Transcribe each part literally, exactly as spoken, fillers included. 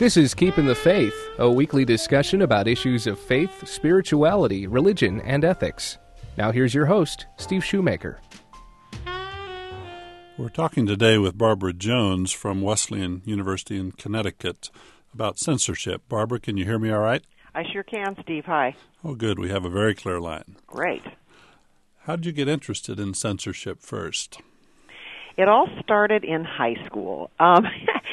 This is Keeping the Faith, a weekly discussion about issues of faith, spirituality, religion, and ethics. Now here's your host, Steve Shoemaker. We're talking today with Barbara Jones from Wesleyan University in Connecticut about censorship. Barbara, can you hear me all right? I sure can, Steve. Hi. Oh, good. We have a very clear line. Great. How did you get interested in censorship first? It all started in high school. Um,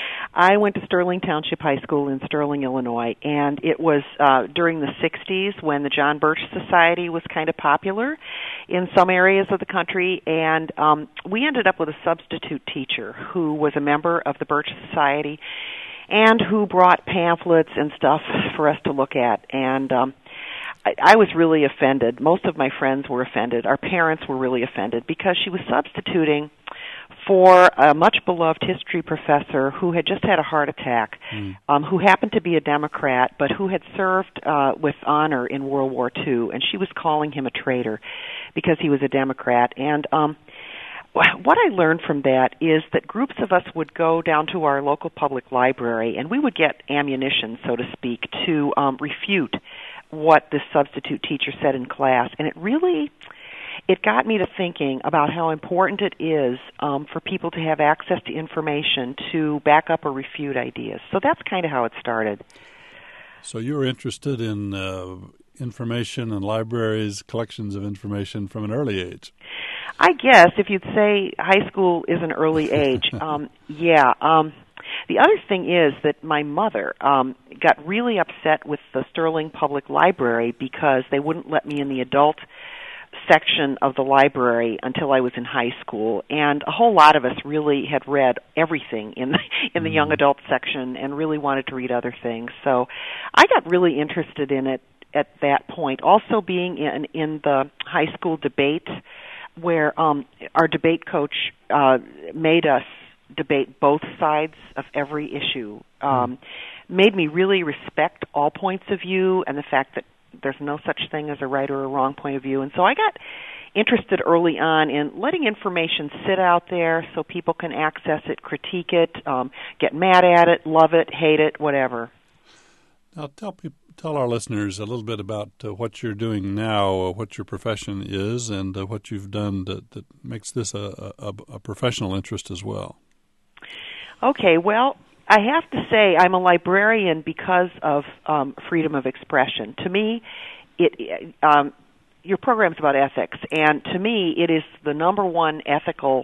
I went to Sterling Township High School in Sterling, Illinois, and it was uh, during the sixties when the John Birch Society was kind of popular in some areas of the country, and um, we ended up with a substitute teacher who was a member of the Birch Society and who brought pamphlets and stuff for us to look at, and um, I, I was really offended. Most of my friends were offended. Our parents were really offended because she was substituting for a much-beloved history professor who had just had a heart attack, mm. um, who happened to be a Democrat, but who had served uh, with honor in World War Two, and she was calling him a traitor because he was a Democrat. And um, what I learned from that is that groups of us would go down to our local public library, and we would get ammunition, so to speak, to um, refute what this substitute teacher said in class, and it really... It got me to thinking about how important it is um, for people to have access to information to back up or refute ideas. So that's kind of how it started. So you were interested in uh, information and libraries, collections of information from an early age. I guess if you'd say high school is an early age, um, yeah. Um, the other thing is that my mother um, got really upset with the Sterling Public Library because they wouldn't let me in the adult section of the library until I was in high school, and a whole lot of us really had read everything in the, in the young adult section and really wanted to read other things. So I got really interested in it at that point. Also being in, in the high school debate where um, our debate coach uh, made us debate both sides of every issue um, made me really respect all points of view and the fact that there's no such thing as a right or a wrong point of view. And so I got interested early on in letting information sit out there so people can access it, critique it, um, get mad at it, love it, hate it, whatever. Now tell people, tell our listeners a little bit about uh, what you're doing now, uh, what your profession is, and uh, what you've done that, that makes this a, a, a professional interest as well. Okay, well, I have to say I'm a librarian because of um, freedom of expression. To me, it um, your program's about ethics, and to me it is the number one ethical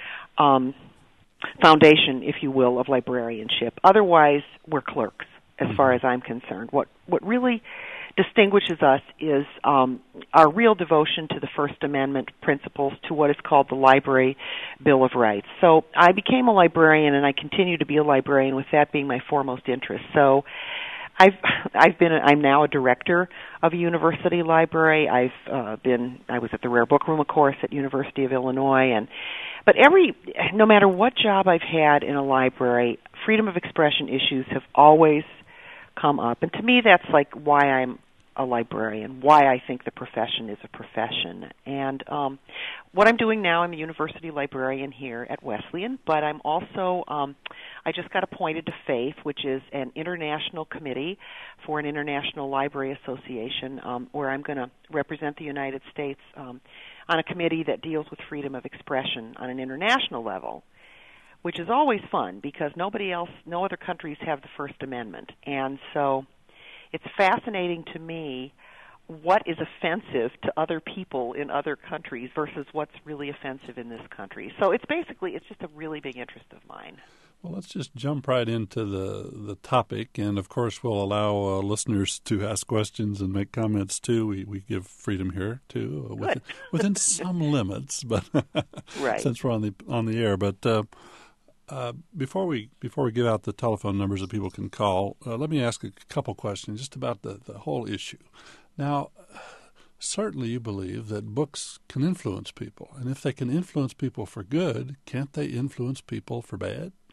um, foundation, if you will, of librarianship. Otherwise, we're clerks, as far as I'm concerned. What what really distinguishes us is um, our real devotion to the First Amendment principles, to what is called the Library Bill of Rights. So I became a librarian, and I continue to be a librarian, with that being my foremost interest. So I've I've been a, I'm now a director of a university library. I've uh, been I was at the Rare Book Room, of course, at University of Illinois, and but every no matter what job I've had in a library, freedom of expression issues have always come up, and to me that's like why I'm a librarian, why I think the profession is a profession. And um, what I'm doing now, I'm a university librarian here at Wesleyan, but I'm also, um, I just got appointed to FAITH, which is an international committee for an international library association, um, where I'm going to represent the United States um, on a committee that deals with freedom of expression on an international level, which is always fun because nobody else, no other countries have the First Amendment. And so it's fascinating to me what is offensive to other people in other countries versus what's really offensive in this country. So it's basically, it's just a really big interest of mine. Well, let's just jump right into the, the topic. And, of course, we'll allow uh, listeners to ask questions and make comments, too. We we give freedom here, too, uh, within, within some limits, but right. since we're on the on the air. But uh, Uh, before we before we give out the telephone numbers that people can call, uh, let me ask a couple questions just about the, the whole issue. Now, certainly you believe that books can influence people, and if they can influence people for good, can't they influence people for bad?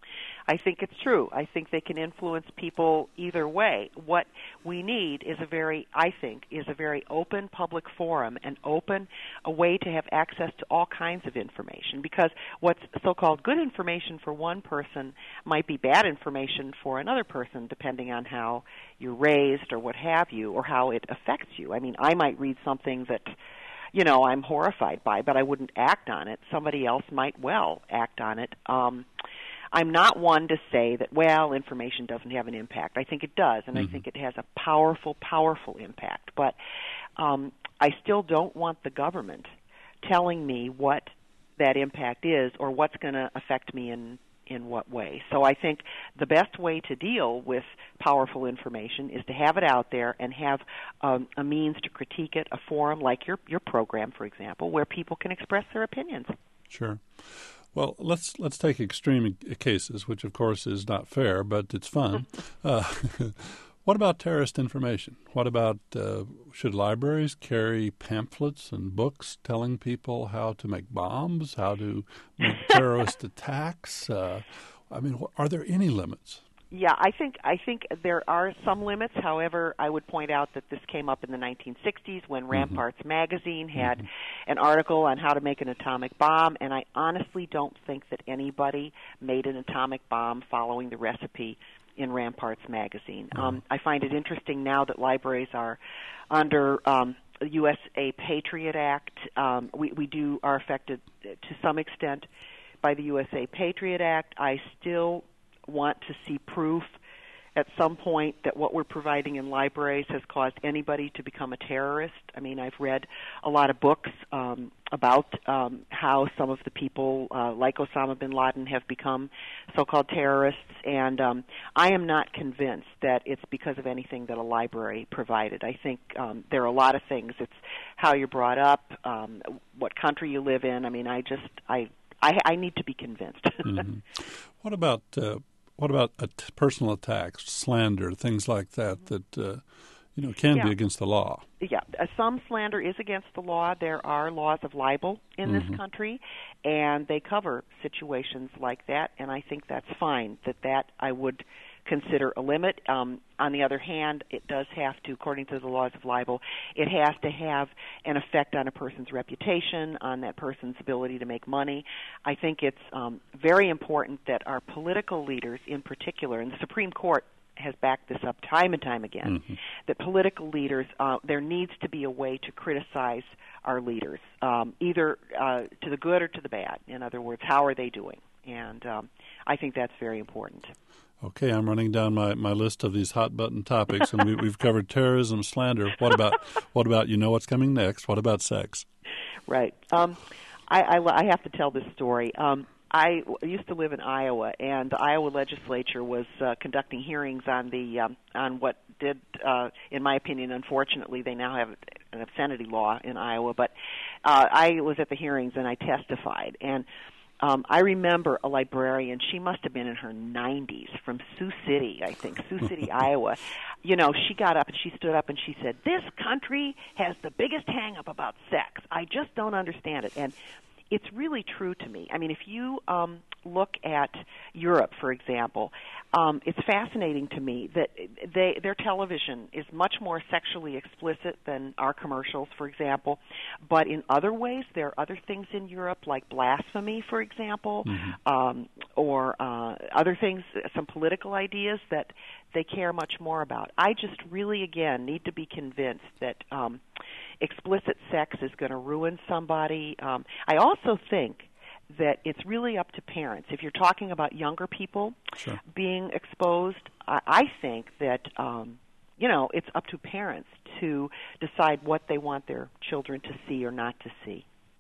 I think it's true. I think they can influence people either way. What we need is a very, I think, is a very open public forum, and open, a way to have access to all kinds of information. Because what's so-called good information for one person might be bad information for another person, depending on how you're raised or what have you, or how it affects you. I mean, I might read something that, you know, I'm horrified by, but I wouldn't act on it. Somebody else might well act on it. Um, I'm not one to say that, well, information doesn't have an impact. I think it does, and mm-hmm. I think it has a powerful, powerful impact. But um, I still don't want the government telling me what that impact is or what's going to affect me in in what way. So I think the best way to deal with powerful information is to have it out there and have um, a means to critique it, a forum like your your program, for example, where people can express their opinions. Sure. Well, let's let's take extreme cases, which of course is not fair, but it's fun. uh, what about terrorist information? What about uh, should libraries carry pamphlets and books telling people how to make bombs, how to make terrorist attacks? Uh, I mean, wh- are there any limits? Yeah, I think I think there are some limits. However, I would point out that this came up in the nineteen sixties when Ramparts mm-hmm. magazine had mm-hmm. an article on how to make an atomic bomb, and I honestly don't think that anybody made an atomic bomb following the recipe in Ramparts magazine. Mm-hmm. Um, I find it interesting now that libraries are under um, the U S A Patriot Act. Um, we, we do are affected to some extent by the U S A Patriot Act. I still want to see proof at some point that what we're providing in libraries has caused anybody to become a terrorist. I mean, I've read a lot of books um, about um, how some of the people, uh, like Osama bin Laden, have become so-called terrorists, and um, I am not convinced that it's because of anything that a library provided. I think um, there are a lot of things. It's how you're brought up, um, what country you live in. I mean, I just, I, I, I need to be convinced. mm-hmm. What about... Uh What about at- personal attacks, slander, things like that that uh, you know can yeah. be against the law? Yeah, uh, some slander is against the law. There are laws of libel in mm-hmm. this country, and they cover situations like that. And I think that's fine. That that I would consider a limit. Um, on the other hand, it does have to, according to the laws of libel, it has to have an effect on a person's reputation, on that person's ability to make money. I think it's um, very important that our political leaders in particular, and the Supreme Court has backed this up time and time again, mm-hmm. that political leaders, uh, there needs to be a way to criticize our leaders, um, either uh, to the good or to the bad. In other words, how are they doing? And um, I think that's very important. Okay, I'm running down my, my list of these hot button topics, and we, we've covered terrorism, slander. What about what about you know what's coming next? What about sex? Right. Um, I, I, I have to tell this story. Um, I used to live in Iowa, and the Iowa legislature was uh, conducting hearings on the um, on what did, uh, in my opinion, unfortunately, they now have an obscenity law in Iowa. But uh, I was at the hearings and I testified, and Um, I remember a librarian, she must have been in her nineties, from Sioux City, I think, Sioux City, Iowa. You know, she got up and she stood up and she said, "This country has the biggest hang-up about sex. I just don't understand it." And it's really true to me. I mean, if you um, look at Europe, for example, um, it's fascinating to me that they, their television is much more sexually explicit than our commercials, for example. But in other ways, there are other things in Europe, like blasphemy, for example, mm-hmm. um, or uh, other things, some political ideas that they care much more about. I just really, again, need to be convinced that um, explicit sex is going to ruin somebody. Um, I also think that it's really up to parents. If you're talking about younger people sure. being exposed, I, I think that, um, you know, it's up to parents to decide what they want their children to see or not to see.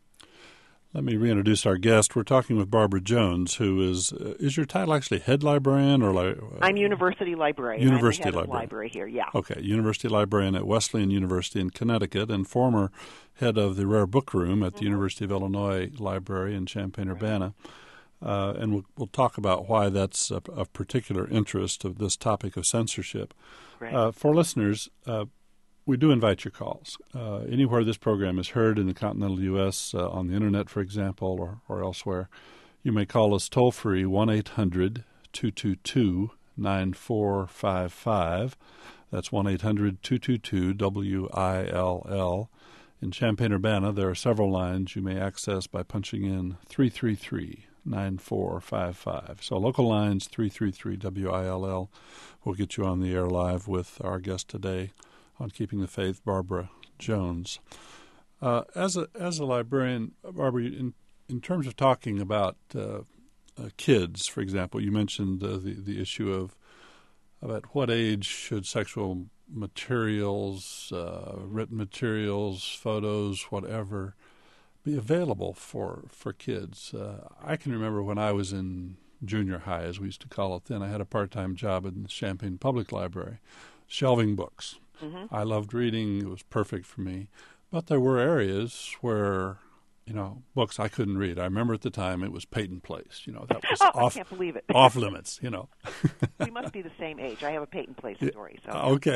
Let me reintroduce our guest. We're talking with Barbara Jones, who is, uh, is your title actually head librarian? or li- uh, I'm university librarian. University I'm the head librarian. of library here, yeah. Okay, university librarian at Wesleyan University in Connecticut and former head of the Rare Book Room at the mm-hmm. University of Illinois Library in Champaign-Urbana. Uh, and we'll, we'll talk about why that's of, of particular interest of this topic of censorship. Right. Uh, for listeners, uh, we do invite your calls. Uh, anywhere this program is heard in the continental U S, uh, on the Internet, for example, or, or elsewhere, you may call us toll-free, one eight hundred two two two, nine four five five. That's one eight hundred two two two W I L L. In Champaign-Urbana, there are several lines you may access by punching in three three three, nine four five five. So local lines, three three three W I L L, will get you on the air live with our guest today on Keeping the Faith, Barbara Jones. Uh, as a as a librarian, Barbara, in, in terms of talking about uh, uh, kids, for example, you mentioned uh, the, the issue of about what age should sexual materials, uh, written materials, photos, whatever, be available for, for kids. Uh, I can remember when I was in junior high, as we used to call it then, I had a part-time job in the Champaign Public Library, shelving books. Mm-hmm. I loved reading. It was perfect for me. But there were areas where, you know, books I couldn't read. I remember at the time it was Peyton Place. You know, that was oh, off, I can't believe it. off limits, you know. We must be the same age. I have a Peyton Place story. So. Okay.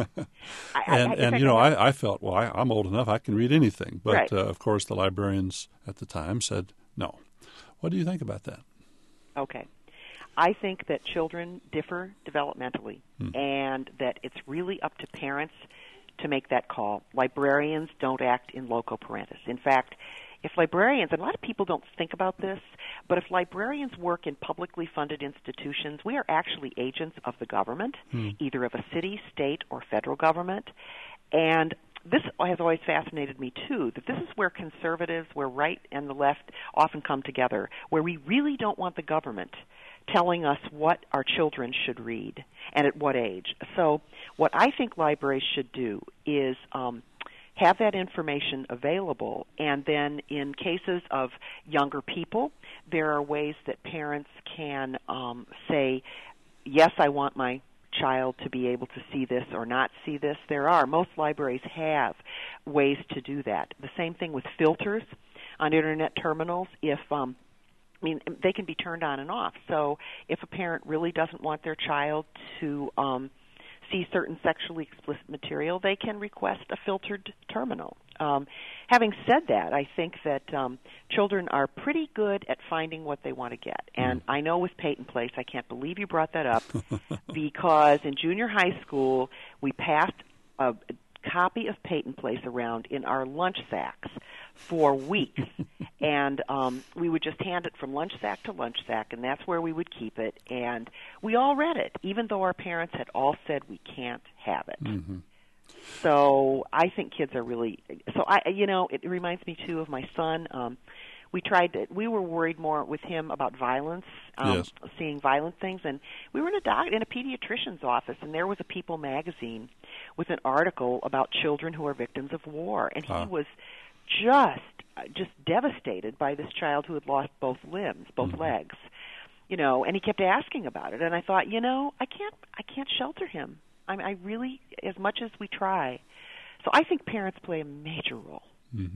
I, and, I, and I you know, have... I, I felt, well, I, I'm old enough. I can read anything. But, right. uh, of course, the librarians at the time said no. What do you think about that? Okay. I think that children differ developmentally, hmm. and that it's really up to parents to make that call. Librarians don't act in loco parentis. In fact, if librarians, and a lot of people don't think about this, but if librarians work in publicly funded institutions, we are actually agents of the government, hmm. either of a city, state, or federal government. And this has always fascinated me, too, that this is where conservatives, where right and the left often come together, where we really don't want the government telling us what our children should read and at what age. So what I think libraries should do is um, have that information available, and then in cases of younger people, there are ways that parents can um, say, yes, I want my child to be able to see this or not see this. There are. Most libraries have ways to do that. The same thing with filters on Internet terminals. If um, I mean, they can be turned on and off. So if a parent really doesn't want their child to um, see certain sexually explicit material, they can request a filtered terminal. Um, having said that, I think that um, children are pretty good at finding what they want to get. And mm. I know with Peyton Place, I can't believe you brought that up, because in junior high school, we passed a copy of Peyton Place around in our lunch sacks for weeks. And um, we would just hand it from lunch sack to lunch sack, and that's where we would keep it. And we all read it, even though our parents had all said we can't have it. Mm-hmm. So I think kids are really – so, I, you know, it reminds me, too, of my son. Um, we tried to – we were worried more with him about violence, um, yes. seeing violent things. And we were in a, doc, in a pediatrician's office, and there was a People magazine with an article about children who are victims of war. And he uh. was just – just devastated by this child who had lost both limbs, both mm-hmm. legs, you know, and he kept asking about it. And I thought, you know, I can't, I can't shelter him. I mean, I really, as much as we try. So I think parents play a major role. Mm-hmm.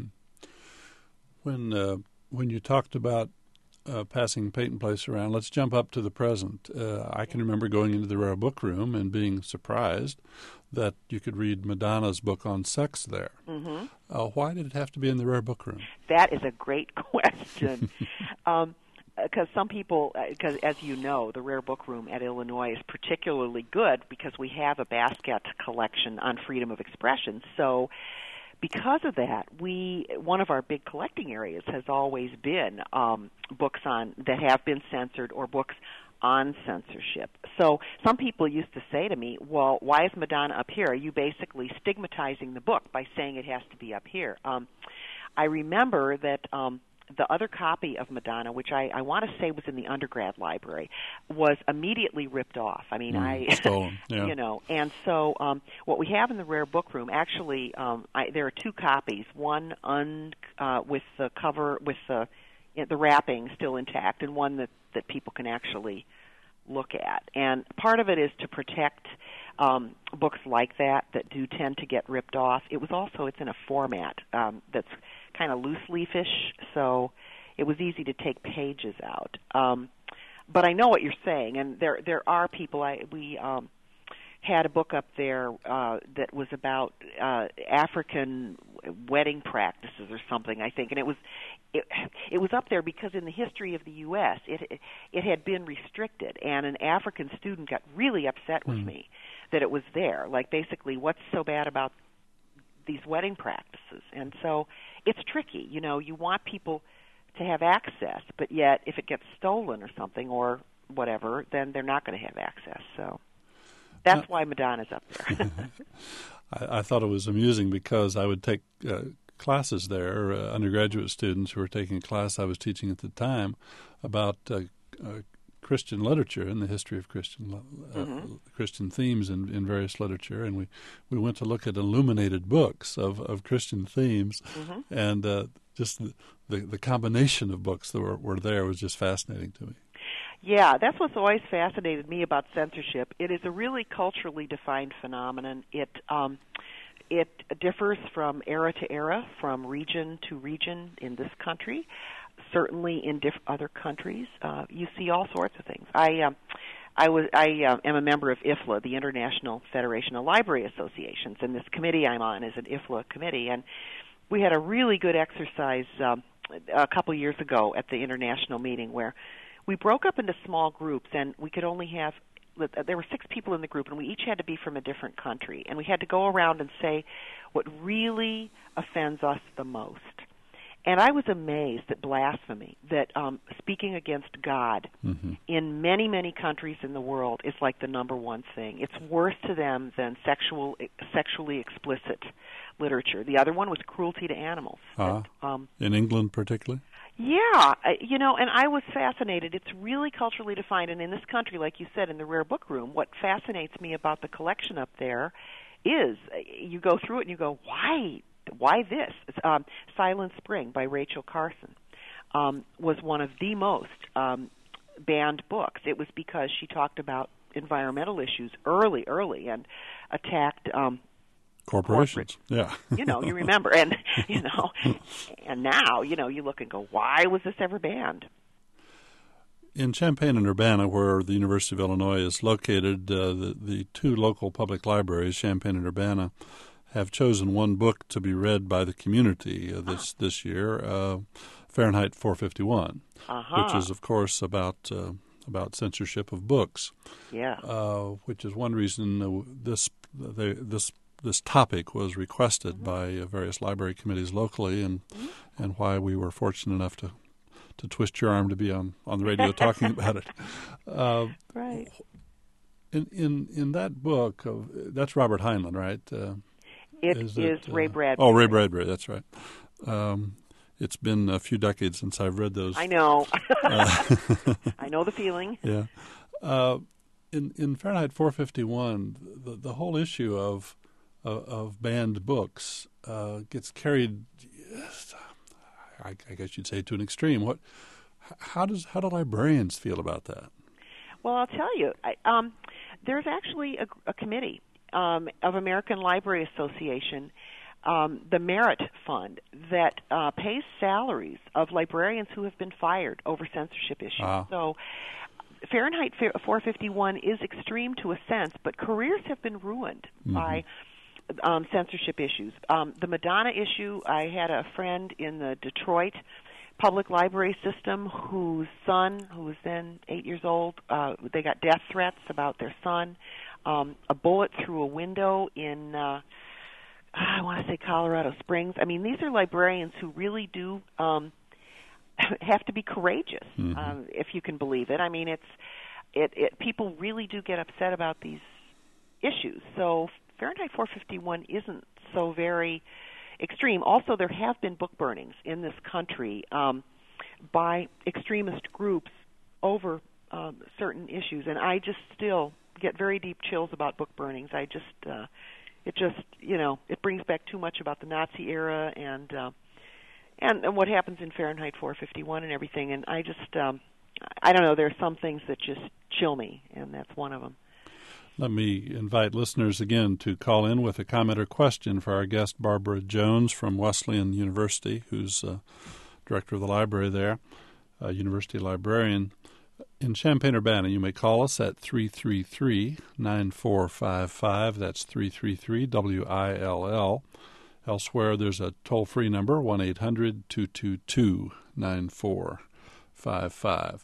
When, uh, when you talked about uh, passing Peyton Place around, let's jump up to the present. Uh, I can remember going into the Rare Book Room and being surprised that you could read Madonna's book on sex there. Mm-hmm. Uh, why did it have to be in the Rare Book Room? That is a great question. um, because some people, because as you know, the Rare Book Room at Illinois is particularly good because we have a basket collection on freedom of expression. So because of that, we one of our big collecting areas has always been um, books on that have been censored or books on censorship. So some people used to say to me, well, why is Madonna up here? Are you basically stigmatizing the book by saying it has to be up here? Um, I remember that um, the other copy of Madonna, which I, I want to say was in the undergrad library, was immediately ripped off. I mean, mm, I, stolen, yeah. you know, and so um, what we have in the Rare Book Room, actually, um, I, there are two copies. One un, uh, with the cover with the the wrapping still intact, and one that, that people can actually look at. And part of it is to protect um, books like that that do tend to get ripped off. It was also, it's in a format um, that's kind of loose leafish, so it was easy to take pages out. Um, but I know what you're saying, and there there are people, I we um, had a book up there uh, that was about uh, African wedding practices or something, I think, and it was it, it was up there because in the history of the U S it it had been restricted, and an African student got really upset with mm. me that it was there. Like, basically, what's so bad about these wedding practices? And so it's tricky. You know, you want people to have access, but yet if it gets stolen or something or whatever, then they're not going to have access. So that's uh, why Madonna's up there. I, I thought it was amusing because I would take uh, classes there, uh, undergraduate students who were taking a class I was teaching at the time about uh, uh, Christian literature and the history of Christian uh, mm-hmm. Christian themes in, in various literature, and we, we went to look at illuminated books of, of Christian themes, mm-hmm. and uh, just the, the, the combination of books that were, were there was just fascinating to me. Yeah, that's what's always fascinated me about censorship. It is a really culturally defined phenomenon. It um, it differs from era to era, from region to region in this country. Certainly in diff- other countries, uh, you see all sorts of things. I um, I was I uh, am a member of I F L A, the International Federation of Library Associations, and this committee I'm on is an I F L A committee, and we had a really good exercise um, a couple years ago at the international meeting where we broke up into small groups, and we could only have, there were six people in the group, and we each had to be from a different country. And we had to go around and say what really offends us the most. And I was amazed at blasphemy, that um, speaking against God mm-hmm. in many, many countries in the world is like the number one thing. It's worse to them than sexual, sexually explicit literature. The other one was cruelty to animals. Uh, that, um, in England particularly? Yeah, you know, and I was fascinated. It's really culturally defined, and in this country, like you said, in the Rare Book Room, what fascinates me about the collection up there is you go through it and you go, why? Why this? It's, um, Silent Spring by Rachel Carson um, was one of the most um, banned books. It was because she talked about environmental issues early, early, and attacked um, corporations. Corporate. Yeah, you know, you remember, and you know, and now you know, you look and go, why was this ever banned? In Champaign and Urbana, where the University of Illinois is located, uh, the the two local public libraries, Champaign and Urbana, have chosen one book to be read by the community uh, this ah. this year, uh, Fahrenheit four fifty-one, uh-huh. which is, of course, about uh, about censorship of books. Yeah, uh, which is one reason uh, this they, this this topic was requested mm-hmm. by uh, various library committees locally, and mm-hmm. and why we were fortunate enough to to twist your arm to be on, on the radio talking about it. Uh, right. In in in that book, of, that's Robert Heinlein, right? Uh, It is, is Ray uh, Bradbury. Oh, Ray Bradbury, that's right. Um, it's been a few decades since I've read those. I know. uh, I know the feeling. Yeah. Uh, in in Fahrenheit four fifty-one, the, the whole issue of of, of banned books uh, gets carried, I, I guess you'd say, to an extreme. What? How does how do librarians feel about that? Well, I'll tell you. I, um, there's actually a, a committee Um, of American Library Association, um, the Merit Fund, that uh, pays salaries of librarians who have been fired over censorship issues. Ah. So Fahrenheit four fifty-one is extreme to a sense, but careers have been ruined mm-hmm. by um, censorship issues. Um, the Madonna issue, I had a friend in the Detroit public library system whose son, who was then eight years old, uh, they got death threats about their son. Um, a bullet through a window in, uh, I want to say Colorado Springs. I mean, these are librarians who really do um, have to be courageous, mm-hmm. um, if you can believe it. I mean, it's it, it. People really do get upset about these issues. So Fahrenheit four fifty-one isn't so very extreme. Also, there have been book burnings in this country um, by extremist groups over um, certain issues, and I just still get very deep chills about book burnings. I just, uh, it just, you know, it brings back too much about the Nazi era and, uh, and and what happens in Fahrenheit four fifty-one and everything. And I just, um, I don't know, there are some things that just chill me, and that's one of them. Let me invite listeners again to call in with a comment or question for our guest, Barbara Jones from Wesleyan University, who's uh, director of the library there, a university librarian. In Champaign-Urbana, you may call us at three three three, nine four five five. That's three three three, W I L L. Elsewhere, there's a toll-free number, one eight hundred two two two nine four five five.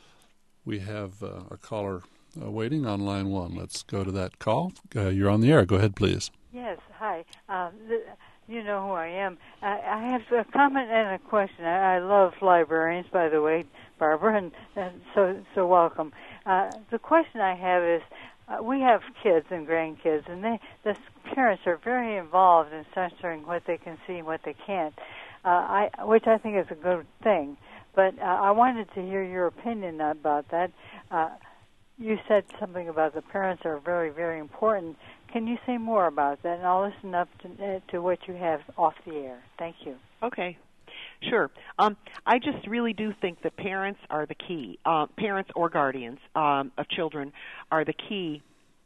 We have uh, a caller uh, waiting on line one. Let's go to that call. Uh, you're on the air. Go ahead, please. Yes, hi. Um, th- you know who I am. I, I have a comment and a question. I, I love librarians, by the way, Barbara, and, and so so welcome. Uh, the question I have is, Uh, we have kids and grandkids, and they, the parents are very involved in censoring what they can see and what they can't, uh, I, which I think is a good thing. But uh, I wanted to hear your opinion about that. Uh, you said something about the parents are very, very important. Can you say more about that? And I'll listen up to, uh, to what you have off the air. Thank you. Okay. Sure. Um, I just really do think that parents are the key. Uh, parents or guardians um, of children are the key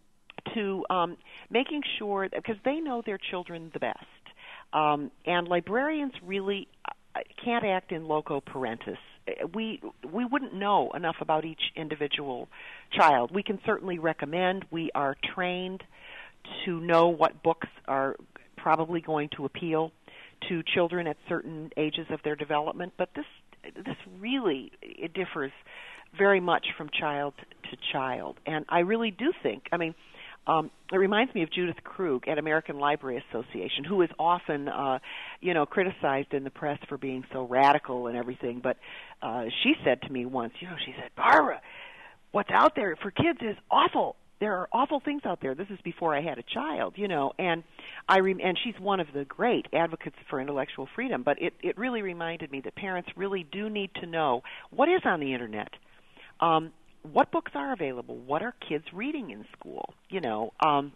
to um, making sure, because they know their children the best. Um, and librarians really can't act in loco parentis. We we wouldn't know enough about each individual child. We can certainly recommend. We are trained to know what books are probably going to appeal to children at certain ages of their development, but this this really it differs very much from child to child. And I really do think, I mean, um, it reminds me of Judith Krug at American Library Association, who is often, uh, you know, criticized in the press for being so radical and everything. But uh, she said to me once, you know, she said, Barbara, what's out there for kids is awful. There are awful things out there. This is before I had a child, you know, and I rem- and she's one of the great advocates for intellectual freedom. But it, it really reminded me that parents really do need to know what is on the internet, um, what books are available, what are kids reading in school, you know, um,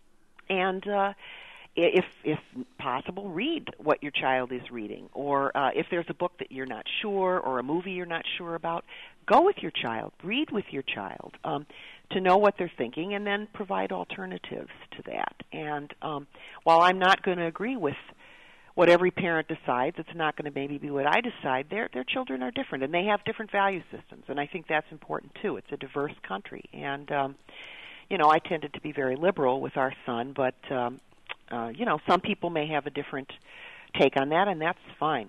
and uh, if if possible, read what your child is reading, or uh, if there's a book that you're not sure or a movie you're not sure about, go with your child, read with your child. Um, to know what they're thinking, and then provide alternatives to that. And um, while I'm not going to agree with what every parent decides, it's not going to maybe be what I decide. Their their children are different, and they have different value systems, and I think that's important too. It's a diverse country, and um, you know, I tended to be very liberal with our son, but um, uh, you know, some people may have a different take on that, and that's fine.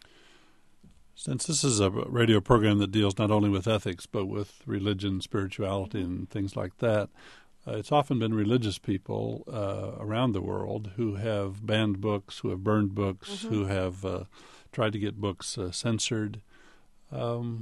Since this is a radio program that deals not only with ethics but with religion, spirituality, and things like that, uh, it's often been religious people uh, around the world who have banned books, who have burned books, mm-hmm. who have uh, tried to get books uh, censored. Um,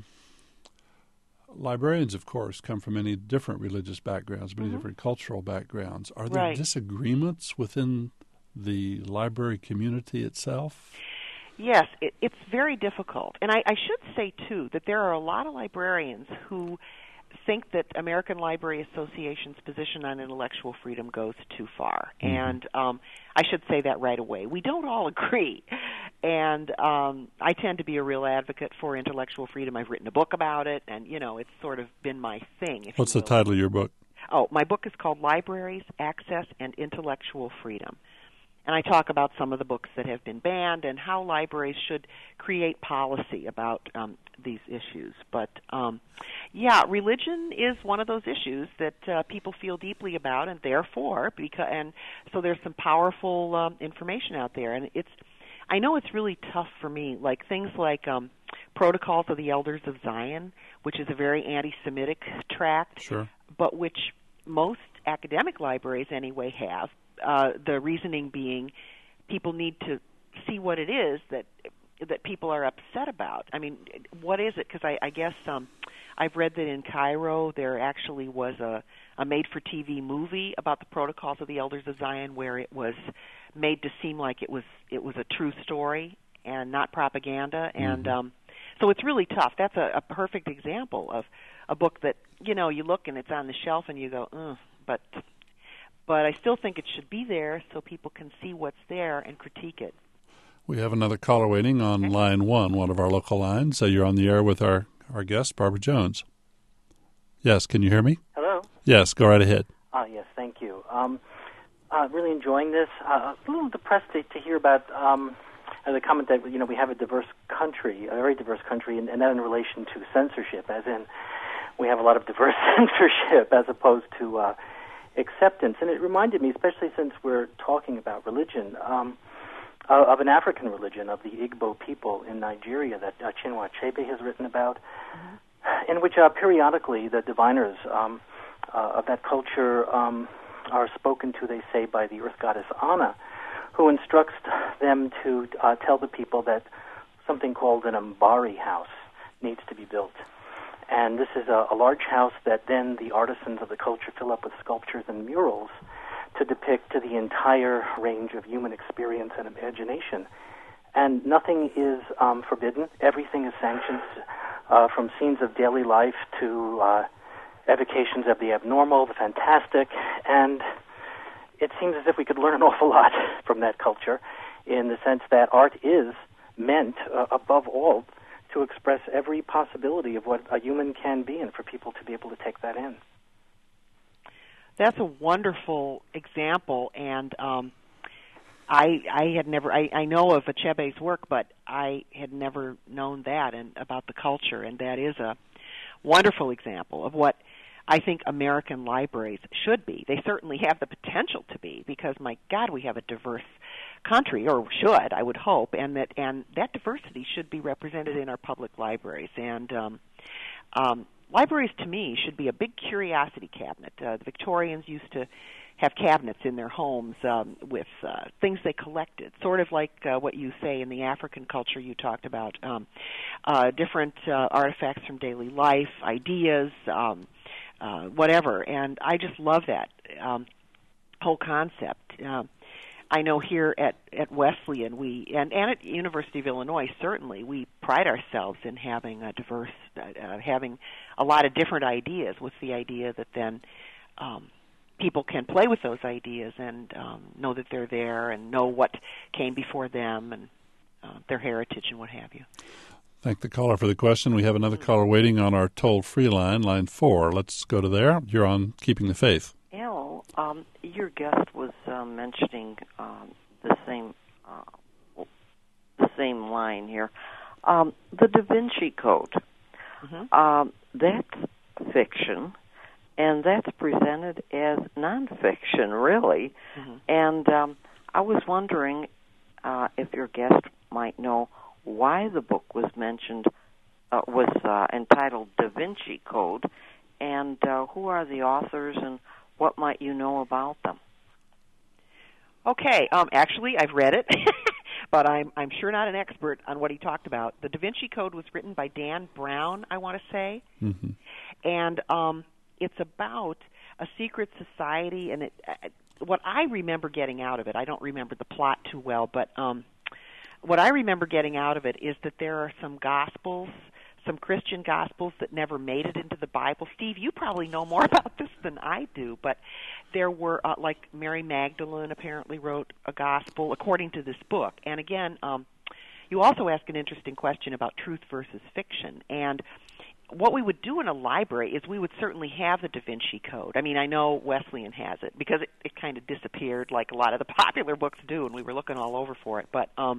librarians, of course, come from many different religious backgrounds, many mm-hmm. different cultural backgrounds. Are there right. disagreements within the library community itself? Yes, it, it's very difficult. And I, I should say, too, that there are a lot of librarians who think that American Library Association's position on intellectual freedom goes too far. Mm-hmm. And um, I should say that right away. We don't all agree. And um, I tend to be a real advocate for intellectual freedom. I've written a book about it, and, you know, it's sort of been my thing. If What's the title of your book? Oh, my book is called Libraries, Access, and Intellectual Freedom. And I talk about some of the books that have been banned and how libraries should create policy about um, these issues. But, um, yeah, religion is one of those issues that uh, people feel deeply about, and therefore, because, and so there's some powerful um, information out there. And it's, I know it's really tough for me, like things like um, Protocols of the Elders of Zion, which is a very anti-Semitic tract, sure. but which most academic libraries anyway have. Uh, the reasoning being people need to see what it is that that people are upset about. I mean, what is it? Because I, I guess um, I've read that in Cairo there actually was a, a made-for-T V movie about the Protocols of the Elders of Zion where it was made to seem like it was it was a true story and not propaganda. Mm-hmm. And um, so it's really tough. That's a, a perfect example of a book that, you know, you look and it's on the shelf and you go, ugh, but... But I still think it should be there so people can see what's there and critique it. We have another caller waiting on okay. line one, one of our local lines. So you're on the air with our, our guest, Barbara Jones. Yes, can you hear me? Hello? Yes, go right ahead. Uh, yes, thank you. Um, uh, really enjoying this. Uh, a little depressed to, to hear about um, the comment that, you know, we have a diverse country, a very diverse country, and, and that in relation to censorship, as in we have a lot of diverse censorship as opposed to... Uh, acceptance. And it reminded me, especially since we're talking about religion, um, uh, of an African religion, of the Igbo people in Nigeria that uh, Chinua Achebe has written about, mm-hmm. in which uh, periodically the diviners um, uh, of that culture um, are spoken to, they say, by the earth goddess Ana, who instructs them to uh, tell the people that something called an Mbari house needs to be built. And this is a, a large house that then the artisans of the culture fill up with sculptures and murals to depict the entire range of human experience and imagination. And nothing is um, forbidden. Everything is sanctioned, uh, from scenes of daily life to uh, evocations of the abnormal, the fantastic, and it seems as if we could learn an awful lot from that culture in the sense that art is meant, uh, above all, to express every possibility of what a human can be and for people to be able to take that in. That's a wonderful example, and um, I I had never I, I know of Achebe's work, but I had never known that and about the culture, and that is a wonderful example of what I think American libraries should be. They certainly have the potential to be, because my God, we have a diverse country, or should, I would hope, and that and that diversity should be represented in our public libraries. And um, um, libraries, to me, should be a big curiosity cabinet. Uh, the Victorians used to have cabinets in their homes um, with uh, things they collected, sort of like uh, what you say in the African culture you talked about, um, uh, different uh, artifacts from daily life, ideas, um, uh, whatever. And I just love that um, whole concept. Uh, I know here at, at Wesleyan, we and, and at University of Illinois, certainly, we pride ourselves in having a diverse, uh, having a lot of different ideas, with the idea that then um, people can play with those ideas and um, know that they're there and know what came before them and uh, their heritage and what have you. Thank the caller for the question. We have another caller waiting on our toll-free line, line four. Let's go to there. You're on Keeping the Faith. Hello. Um, your guest was uh, mentioning um, the same uh, the same line here. Um, the Da Vinci Code. Mm-hmm. Um, that's fiction, and that's presented as nonfiction, really. Mm-hmm. And um, I was wondering uh, if your guest might know why the book was mentioned, uh, was uh, entitled Da Vinci Code, and uh, who are the authors and what might you know about them? Okay, um, actually, I've read it, but I'm I'm sure not an expert on what he talked about. The Da Vinci Code was written by Dan Brown, I want to say, mm-hmm. and um, it's about a secret society. And it, uh, what I remember getting out of it, I don't remember the plot too well, but um, what I remember getting out of it is that there are some gospels, some Christian gospels that never made it into the Bible. Steve, you probably know more about this than I do, but there were, uh, like Mary Magdalene apparently wrote a gospel according to this book. And again, um, you also ask an interesting question about truth versus fiction. And what we would do in a library is we would certainly have the Da Vinci Code. I mean, I know Wesleyan has it because it, it kind of disappeared like a lot of the popular books do, and we were looking all over for it. But um,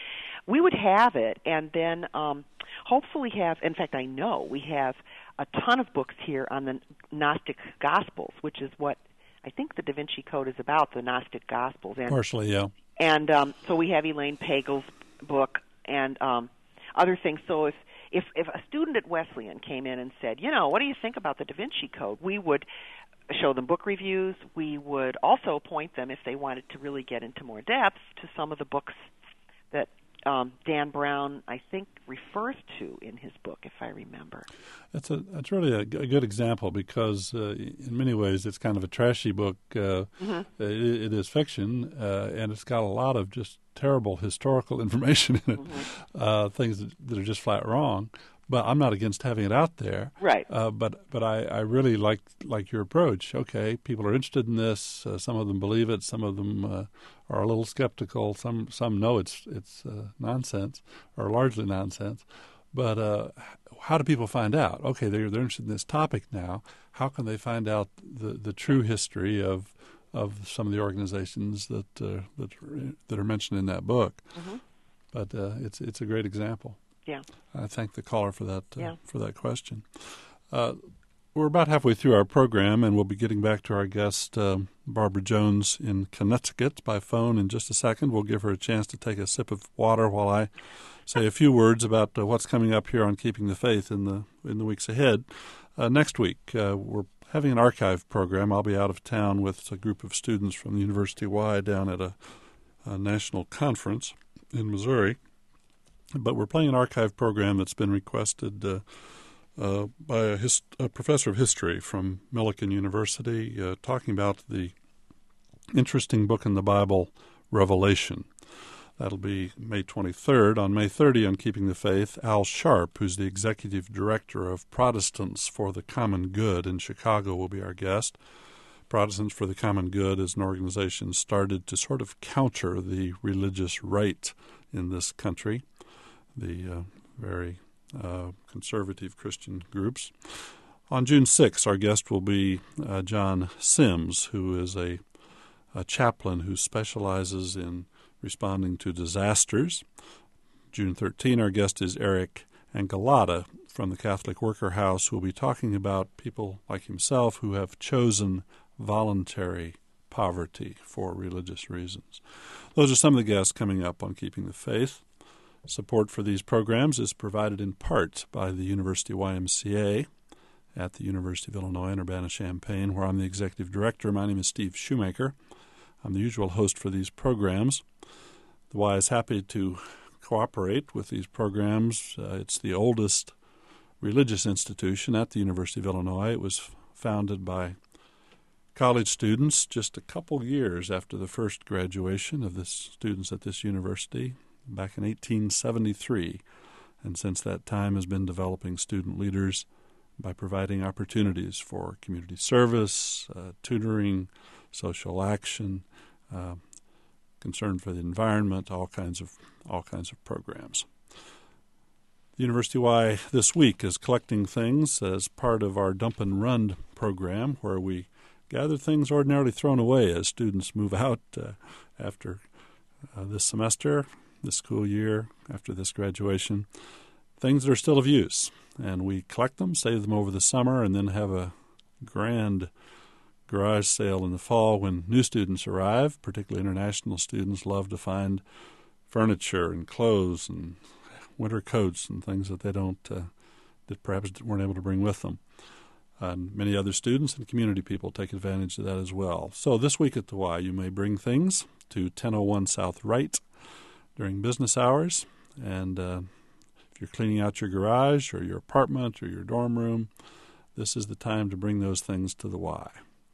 we would have it, and then um, hopefully have, in fact, I know we have a ton of books here on the Gnostic Gospels, which is what I think the Da Vinci Code is about, the Gnostic Gospels. And, Partially, yeah. And um, so we have Elaine Pagel's book and um, other things. So if, if, if a student at Wesleyan came in and said, you know, what do you think about the Da Vinci Code, we would show them book reviews. We would also point them, if they wanted to really get into more depth, to some of the books that Um, Dan Brown, I think, refers to in his book, if I remember. That's a that's really a, a good example because uh, in many ways it's kind of a trashy book. Uh, mm-hmm. it, it is fiction, uh, and it's got a lot of just terrible historical information in it, mm-hmm. uh, things that, that are just flat wrong. But I'm not against having it out there. Right. Uh, but but I, I really like like your approach. Okay, people are interested in this. Uh, some of them believe it. Some of them uh, are a little skeptical. Some some know it's it's uh, nonsense or largely nonsense. But uh, how do people find out? Okay, they're they're interested in this topic now. How can they find out the, the true history of of some of the organizations that uh, that that are mentioned in that book? Mm-hmm. But uh, it's it's a great example. Yeah, I thank the caller for that uh, yeah. for that question. Uh, we're about halfway through our program, and we'll be getting back to our guest, um, Barbara Jones, in Connecticut by phone in just a second. We'll give her a chance to take a sip of water while I say a few words about uh, what's coming up here on Keeping the Faith in the in the weeks ahead. Uh, next week, uh, we're having an archive program. I'll be out of town with a group of students from the University Y down at a, a national conference in Missouri. But we're playing an archive program that's been requested uh, uh, by a, hist- a professor of history from Millikan University, uh, talking about the interesting book in the Bible, Revelation. That'll be May twenty-third. On May thirtieth, on Keeping the Faith, Al Sharp, who's the executive director of Protestants for the Common Good in Chicago, will be our guest. Protestants for the Common Good is an organization started to sort of counter the religious right in this country, the uh, very uh, conservative Christian groups. On June sixth, our guest will be uh, John Sims, who is a, a chaplain who specializes in responding to disasters. June thirteenth, our guest is Eric Angelada from the Catholic Worker House, who will be talking about people like himself who have chosen voluntary poverty for religious reasons. Those are some of the guests coming up on Keeping the Faith. Support for these programs is provided in part by the University Y M C A at the University of Illinois in Urbana-Champaign, where I'm the executive director. My name is Steve Shoemaker. I'm the usual host for these programs. The Y is happy to cooperate with these programs. Uh, it's the oldest religious institution at the University of Illinois. It was founded by college students just a couple years after the first graduation of the students at this university back in eighteen seventy-three. And since that time has been developing student leaders by providing opportunities for community service, uh, tutoring, social action, uh, concern for the environment, all kinds of all kinds of programs. The University Y this week is collecting things as part of our Dump and Run program, where we gather things ordinarily thrown away as students move out uh, after uh, this semester, this school year, after this graduation, things that are still of use. And we collect them, save them over the summer, and then have a grand garage sale in the fall when new students arrive. Particularly international students love to find furniture and clothes and winter coats and things that they don't, uh, that perhaps weren't able to bring with them. And many other students and community people take advantage of that as well. So this week at the Y, you may bring things to ten oh one South Wright during business hours. And uh, if you're cleaning out your garage or your apartment or your dorm room, this is the time to bring those things to the Y.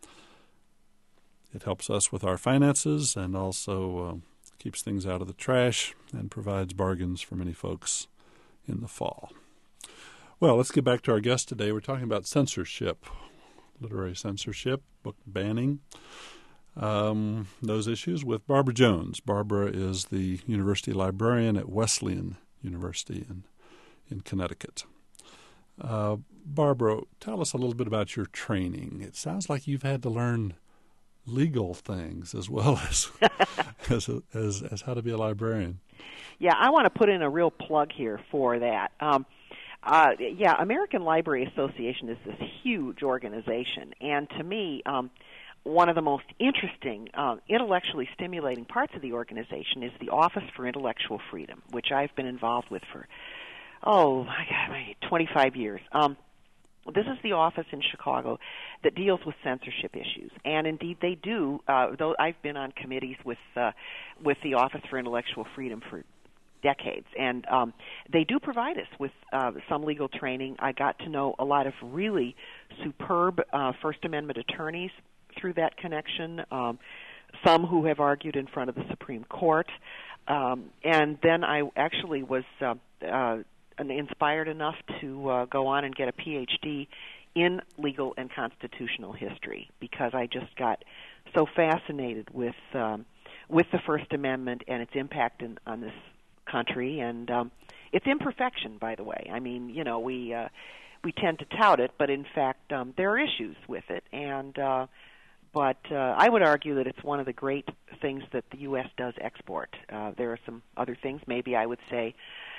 It helps us with our finances and also uh, keeps things out of the trash and provides bargains for many folks in the fall. Well, let's get back to our guest today. We're talking about censorship, literary censorship, book banning, um, those issues with Barbara Jones. Barbara is the university librarian at Wesleyan University in, in Connecticut. Uh, Barbara, tell us a little bit about your training. It sounds like you've had to learn legal things as well as as, as as how to be a librarian. Yeah, I want to put in a real plug here for that. Um, uh, yeah, American Library Association is this huge organization, and to me, um, one of the most interesting, uh, intellectually stimulating parts of the organization is the Office for Intellectual Freedom, which I've been involved with for, oh, my God, twenty-five years. Um, This is the office in Chicago that deals with censorship issues, and indeed they do. Uh, though I've been on committees with uh, with the Office for Intellectual Freedom for decades, and um, they do provide us with uh, some legal training. I got to know a lot of really superb uh, First Amendment attorneys through that connection. Um, some who have argued in front of the Supreme Court, um, and then I actually was. Uh, uh, And inspired enough to uh, go on and get a P H D in legal and constitutional history, because I just got so fascinated with um, with the First Amendment and its impact in, on this country and um, its imperfection. By the way, I mean, you know, we uh, we tend to tout it, but in fact, um, there are issues with it. And uh, but uh, I would argue that it's one of the great things that the U S does export. Uh, there are some other things, maybe I would say.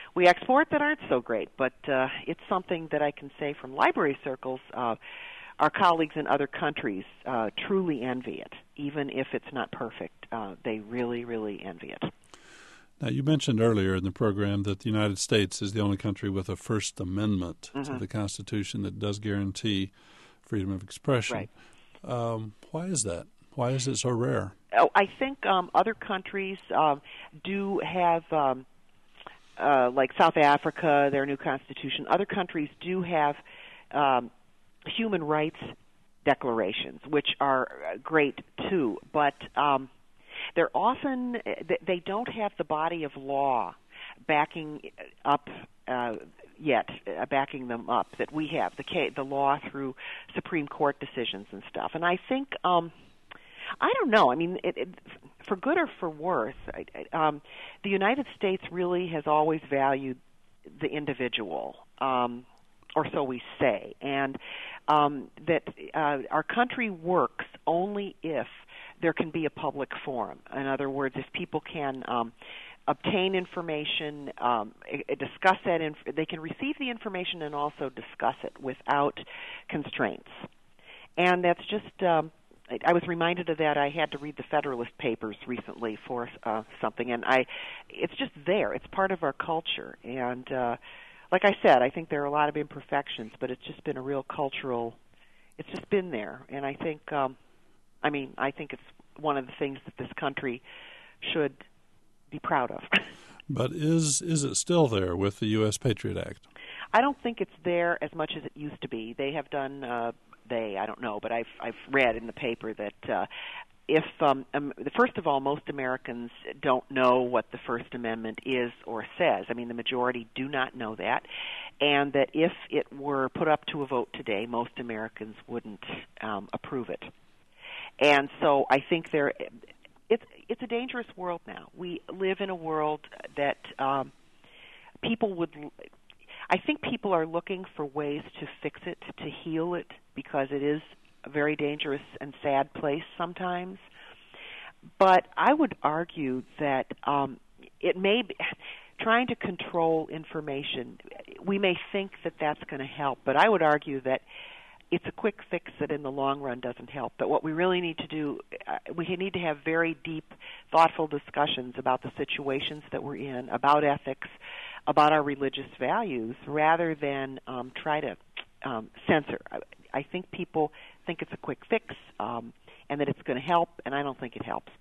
we export that aren't so great. But uh, it's something that I can say from library circles. Uh, our colleagues in other countries uh, truly envy it, even if it's not perfect. Uh, they really, really envy it. Now, you mentioned earlier in the program that the United States is the only country with a First Amendment mm-hmm. to the Constitution that does guarantee freedom of expression. Right. Um, why is that? Why is it so rare? Oh, I think um, other countries um, do have, um, uh, like South Africa, their new constitution. Other countries do have um, human rights declarations, which are great too. But um, they're often they don't have the body of law backing up uh, yet, uh, backing them up that we have the the law through Supreme Court decisions and stuff. And I think. Um, I don't know. I mean, it, it, for good or for worse, I, I, um, the United States really has always valued the individual, um, or so we say, and um, that uh, our country works only if there can be a public forum. In other words, if people can um, obtain information, um, discuss that, inf- they can receive the information and also discuss it without constraints. And that's just... Um, I was reminded of that. I had to read the Federalist Papers recently for uh, something, and I, it's just there. It's part of our culture, and uh, like I said, I think there are a lot of imperfections, but it's just been a real cultural. It's just been there, and I think, um, I mean, I think it's one of the things that this country should be proud of. But is is it still there with the U S Patriot Act? I don't think it's there as much as it used to be. They have done. Uh, They, I don't know, but I've I've read in the paper that uh, if um, um, first of all, most Americans don't know what the First Amendment is or says. I mean, the majority do not know that, and that if it were put up to a vote today, most Americans wouldn't um, approve it. And so I think there, it's it's a dangerous world now. We live in a world that um, people would. I think people are looking for ways to fix it, to heal it, because it is a very dangerous and sad place sometimes. But I would argue that um, it may be, trying to control information, we may think that that's going to help, but I would argue that it's a quick fix that in the long run doesn't help. But what we really need to do, uh, we need to have very deep, thoughtful discussions about the situations that we're in, about ethics, about our religious values, rather than um, try to um, censor. I, I think people think it's a quick fix um, and that it's going to help, and I don't think it helps.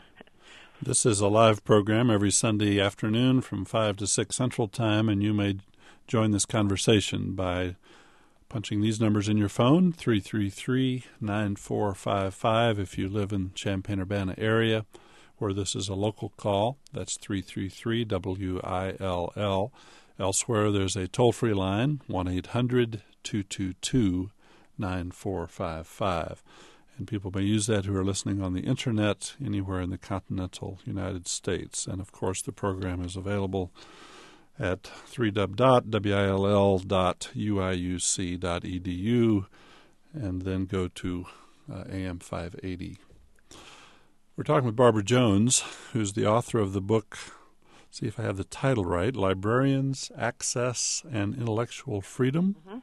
This is a live program every Sunday afternoon from five to six Central Time, and you may join this conversation by punching these numbers in your phone, three three three, nine four five five if you live in Champaign-Urbana area, where this is a local call. That's three three three W I L L. Elsewhere, there's a toll-free line, one eight hundred two two two nine four five five. And people may use that who are listening on the Internet anywhere in the continental United States. And, of course, the program is available at three w w w dot w i l dot w i u c dot e d u, and then go to uh, A M five eighty. We're talking with Barbara Jones, who's the author of the book, see if I have the title right, Librarians, Access, and Intellectual Freedom. Mm-hmm.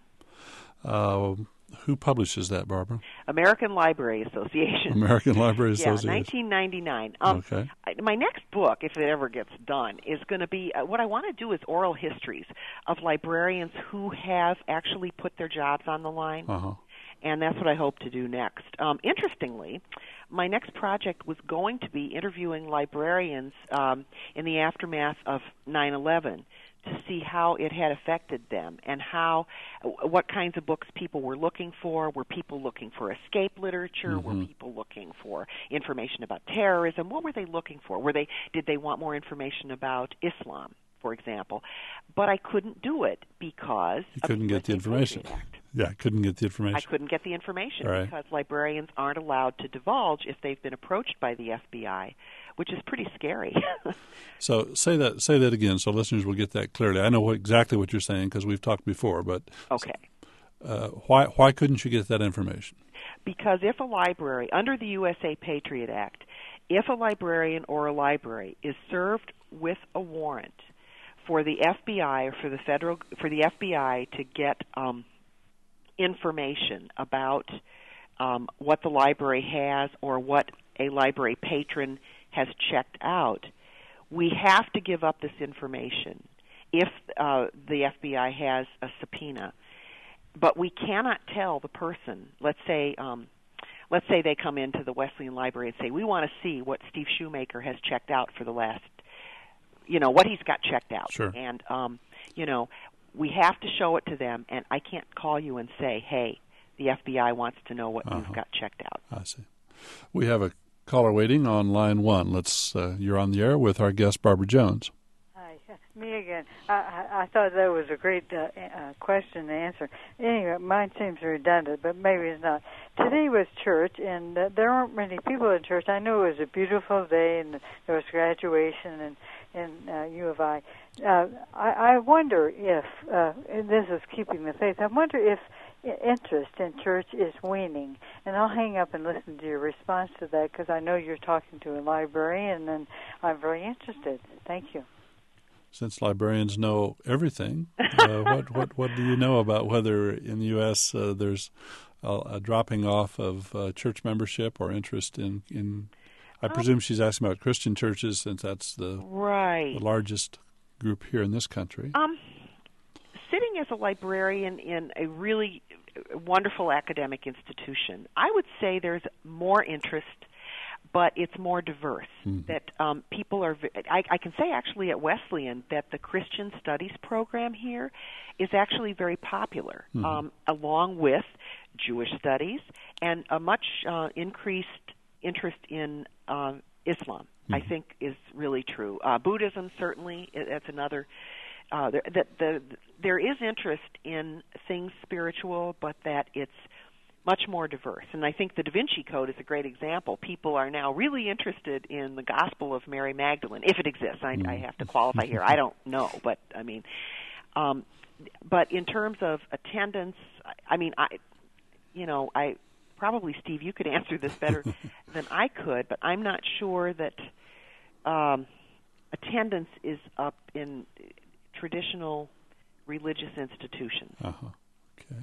Uh, who publishes that, Barbara? American Library Association. American Library Association. Yeah, nineteen ninety-nine. Um, okay. I, my next book, if it ever gets done, is going to be, uh, what I want to do is oral histories of librarians who have actually put their jobs on the line. Uh-huh. And that's what I hope to do next. Um, interestingly, my next project was going to be interviewing librarians um, in the aftermath of nine eleven to see how it had affected them and how, what kinds of books people were looking for. Were people looking for escape literature? Mm-hmm. Were people looking for information about terrorism? What were they looking for? Were they, did they want more information about Islam, for example? But I couldn't do it because you couldn't get the information. Yeah, I couldn't get the information. I couldn't get the information right. because librarians aren't allowed to divulge if they've been approached by the F B I, which is pretty scary. So say that say that again, so listeners will get that clearly. I know what, exactly what you're saying because we've talked before, but okay. Uh, why why couldn't you get that information? Because if a library, under the U S A Patriot Act, if a librarian or a library is served with a warrant for the F B I or for the federal for the F B I to get um, information about um, what the library has or what a library patron has checked out, we have to give up this information if uh, the F B I has a subpoena. But we cannot tell the person, let's say, um, let's say they come into the Wesleyan Library and say, we want to see what Steve Shoemaker has checked out for the last, you know, what he's got checked out. Sure. And, um, you know, we have to show it to them, and I can't call you and say, hey, the F B I wants to know what uh-huh. you've got checked out. I see. We have a caller waiting on line one. Let's. Uh, you're on the air with our guest, Barbara Jones. Hi, me again. I, I, I thought that was a great uh, uh, question to answer. Anyway, mine seems redundant, but maybe it's not. Today was church, and uh, there aren't many people in church. I knew it was a beautiful day, and there was graduation and in uh, U of I. Uh, I. I wonder if, uh, and this is keeping the faith, I wonder if interest in church is waning. And I'll hang up and listen to your response to that because I know you're talking to a librarian, and I'm very interested. Thank you. Since librarians know everything, uh, what, what what do you know about whether in the U S uh, there's a, a dropping off of uh, church membership or interest in, in I um, presume she's asking about Christian churches since that's the, right. the largest group here in this country. Um, sitting as a librarian in a really wonderful academic institution, I would say there's more interest, but it's more diverse. Mm-hmm. That um, people are, I, I can say actually at Wesleyan that the Christian Studies program here is actually very popular, mm-hmm. um, along with Jewish studies and a much uh, increased interest in uh, Islam. Mm-hmm. I think is really true. Uh, Buddhism certainly, that's another. Uh, there, the, the, there is interest in things spiritual, but that it's much more diverse. And I think the Da Vinci Code is a great example. People are now really interested in the Gospel of Mary Magdalene, if it exists. I, I have to qualify here. I don't know, but I mean, um, but in terms of attendance, I mean, I, you know, I probably, Steve, you could answer this better than I could, but I'm not sure that um, attendance is up in traditional religious institutions. Uh-huh. Okay.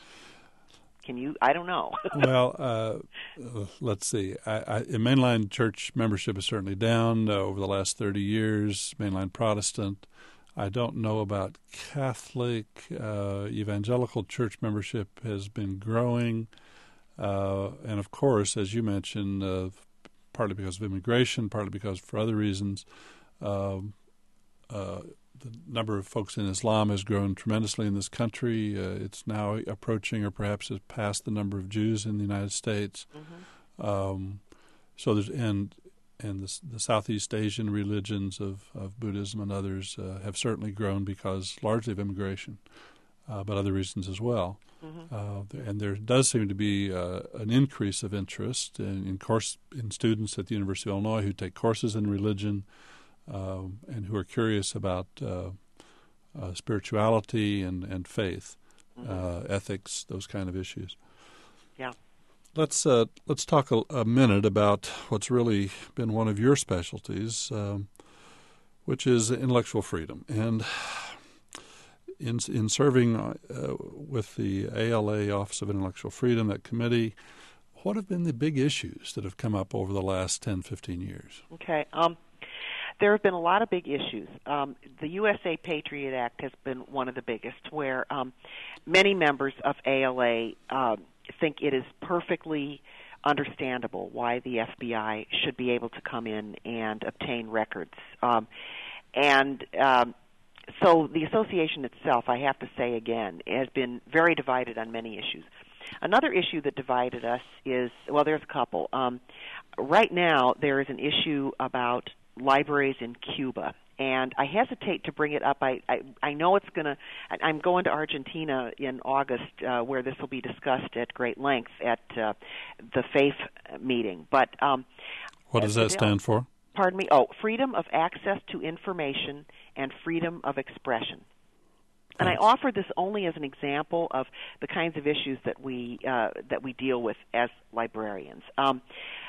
Can you? I don't know. Well, uh, let's see. I, I, mainline church membership is certainly down uh, over the last thirty years, mainline Protestant. I don't know about Catholic. Uh, evangelical church membership has been growing. Uh, and, of course, as you mentioned, uh, partly because of immigration, partly because for other reasons, um, uh, the number of folks in Islam has grown tremendously in this country. Uh, it's now approaching or perhaps has passed the number of Jews in the United States. Mm-hmm. Um, so there's and and the, the Southeast Asian religions of, of Buddhism and others uh, have certainly grown because largely of immigration, uh, but other reasons as well. Mm-hmm. Uh, and there does seem to be uh, an increase of interest in, in course in students at the University of Illinois who take courses in religion. Um, and who are curious about uh, uh, spirituality and, and faith, mm-hmm. uh, ethics, those kind of issues. Yeah. Let's uh, let's talk a, a minute about what's really been one of your specialties, um, which is intellectual freedom. And in in serving uh, with the A L A Office of Intellectual Freedom, that committee, what have been the big issues that have come up over the last ten, fifteen years? Okay. Um, There have been a lot of big issues. Um, the U S A Patriot Act has been one of the biggest, where um, many members of A L A uh, think it is perfectly understandable why the F B I should be able to come in and obtain records. Um, and um, so the association itself, I have to say again, has been very divided on many issues. Another issue that divided us is, well, there's a couple. Um, right now, there is an issue about libraries in Cuba, and I hesitate to bring it up. I I, I know it's going to – I'm going to Argentina in August uh, where this will be discussed at great length at uh, the FAIF meeting. But um, what does that stand for? Pardon me? Oh, freedom of access to information and freedom of expression. And I offer this only as an example of the kinds of issues that we uh, that we deal with as librarians. Um,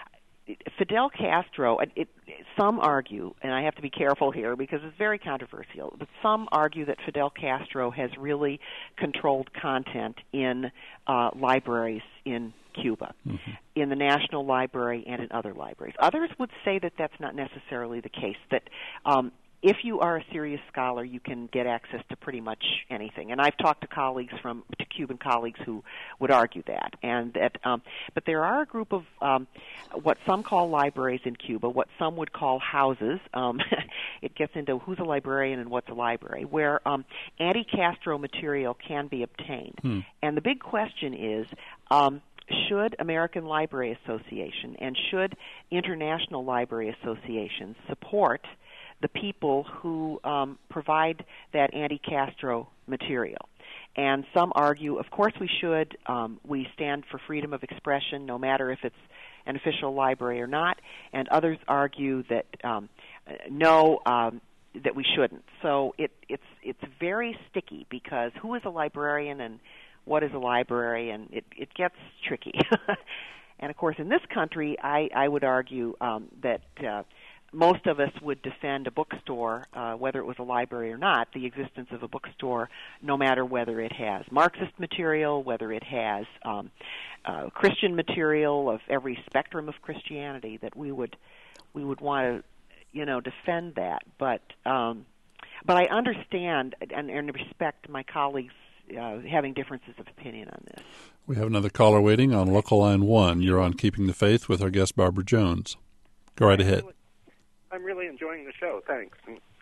Fidel Castro, it, it, some argue, and I have to be careful here because it's very controversial, but some argue that Fidel Castro has really controlled content in uh, libraries in Cuba, mm-hmm. in the National Library and in other libraries. Others would say that that's not necessarily the case, that um, if you are a serious scholar, you can get access to pretty much anything. And I've talked to colleagues from, to Cuban colleagues who would argue that. And that, um, but there are a group of um, what some call libraries in Cuba, what some would call houses. Um, it gets into who's a librarian and what's a library, where um, anti-Castro material can be obtained. Hmm. And the big question is, um, should American Library Association and should international library associations support the people who um, provide that anti-Castro material? And some argue, of course we should. Um, we stand for freedom of expression, no matter if it's an official library or not. And others argue that um, no, um, that we shouldn't. So it, it's it's very sticky because who is a librarian and what is a library, and it, it gets tricky. And of course, in this country, I, I would argue um, that. Uh, Most of us would defend a bookstore, uh, whether it was a library or not, the existence of a bookstore, no matter whether it has Marxist material, whether it has um, uh, Christian material of every spectrum of Christianity. That we would we would want to, you know, defend that. But um, but I understand and, and respect my colleagues uh, having differences of opinion on this. We have another caller waiting on Local Line One. You're on Keeping the Faith with our guest Barbara Jones. Go right ahead. I'm really enjoying the show. Thanks.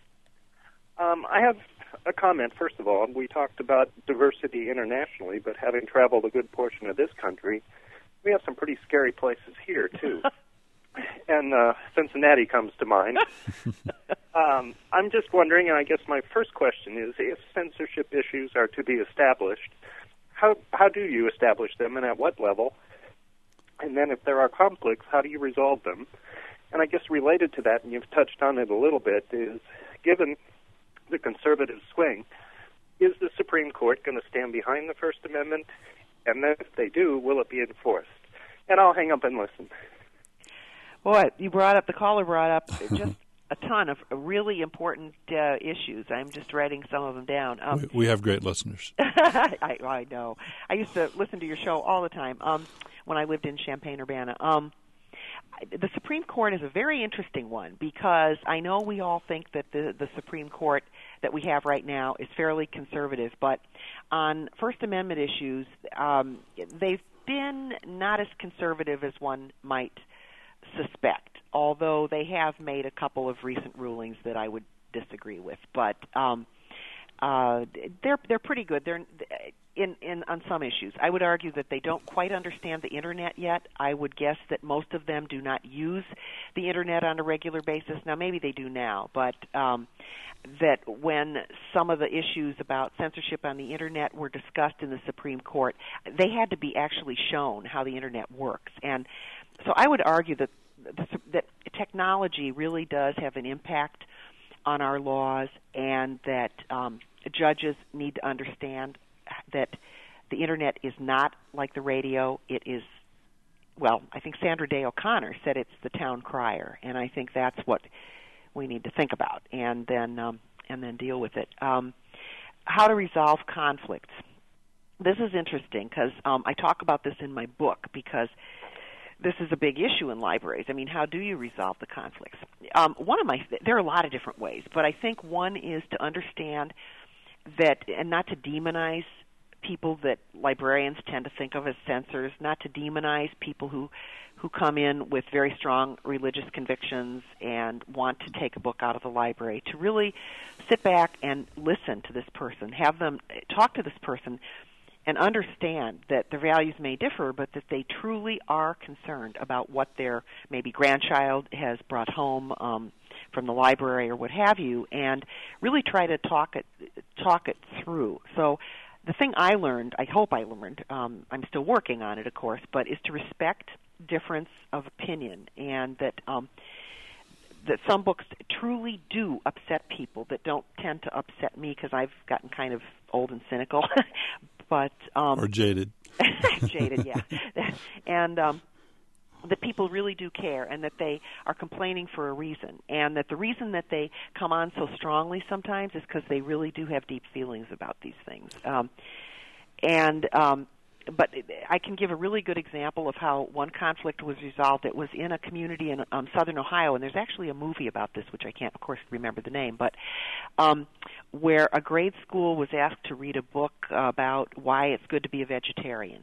Um, I have a comment, first of all. We talked about diversity internationally, but having traveled a good portion of this country, we have some pretty scary places here, too. And uh, Cincinnati comes to mind. um, I'm just wondering, and I guess my first question is, if censorship issues are to be established, how how do you establish them and at what level? And then if there are conflicts, how do you resolve them? And I guess related to that, and you've touched on it a little bit, is given the conservative swing, is the Supreme Court going to stand behind the First Amendment? And then if they do, will it be enforced? And I'll hang up and listen. Boy, you brought up, the caller brought up just a ton of really important uh, issues. I'm just writing some of them down. Um, we, we have great listeners. I, I know. I used to listen to your show all the time um, when I lived in Champaign-Urbana. Um, The Supreme Court is a very interesting one because I know we all think that the, the Supreme Court that we have right now is fairly conservative, but on First Amendment issues, um, they've been not as conservative as one might suspect, although they have made a couple of recent rulings that I would disagree with. But um, uh, they're they're pretty good. They're in, in on some issues. I would argue that they don't quite understand the Internet yet. I would guess that most of them do not use the Internet on a regular basis. Now, maybe they do now, but um, that when some of the issues about censorship on the Internet were discussed in the Supreme Court, they had to be actually shown how the Internet works. And so I would argue that that technology really does have an impact on our laws, and that um, judges need to understand that the Internet is not like the radio. It is, well, I think Sandra Day O'Connor said it's the town crier, and I think that's what we need to think about, and then um, and then deal with it. Um, how to resolve conflicts. This is interesting because um, I talk about this in my book because this is a big issue in libraries. I mean, how do you resolve the conflicts? Um, one of my, there are a lot of different ways, but I think one is to understand that, and not to demonize people that librarians tend to think of as censors, not to demonize people who, who come in with very strong religious convictions and want to take a book out of the library, to really sit back and listen to this person, have them talk to this person, and understand that their values may differ, but that they truly are concerned about what their maybe grandchild has brought home um, from the library or what have you, and really try to talk it talk it through. So the thing I learned, I hope I learned, um, I'm still working on it, of course, but is to respect difference of opinion, and that um, that some books truly do upset people that don't tend to upset me because I've gotten kind of old and cynical. But um, or jaded. jaded, yeah. And um, that people really do care and that they are complaining for a reason, and that the reason that they come on so strongly sometimes is because they really do have deep feelings about these things. Um, and um, but I can give a really good example of how one conflict was resolved. It was in a community in um, southern Ohio, and there's actually a movie about this, which I can't, of course, remember the name, but um, where a grade school was asked to read a book about why it's good to be a vegetarian.